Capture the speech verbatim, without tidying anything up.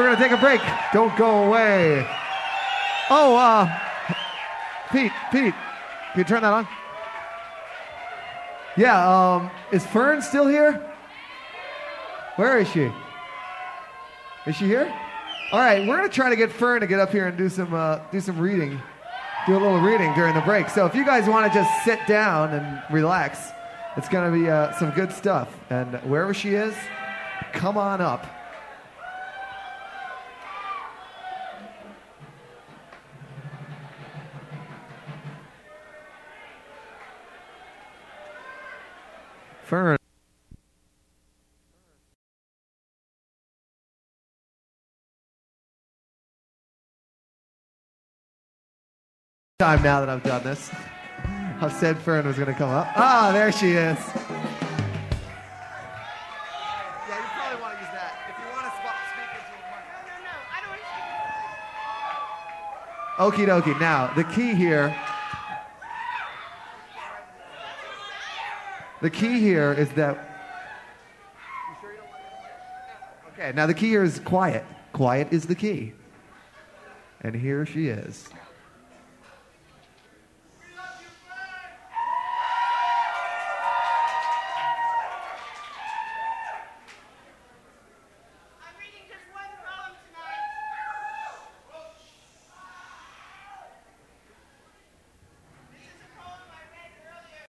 going to take a break. Don't go away. Oh, uh, Pete, Pete, can you turn that on? Yeah, um, is Fern still here? Where is she? Is she here? All right, we're going to try to get Fern to get up here and do some uh, do some reading, do a little reading during the break. So if you guys want to just sit down and relax, it's going to be uh, some good stuff. And wherever she is, come on up. Fern. Time now that I've done this. I said Fern was going to come up. Ah, there she is. Yeah, you probably want to use that. If you want to spot speak into a mic. No, no, no. I don't want to speak. Okie dokie. Now, the key here. The key here is that. You sure you don't want to? Okay, now the key here is quiet. Quiet is the key. And here she is.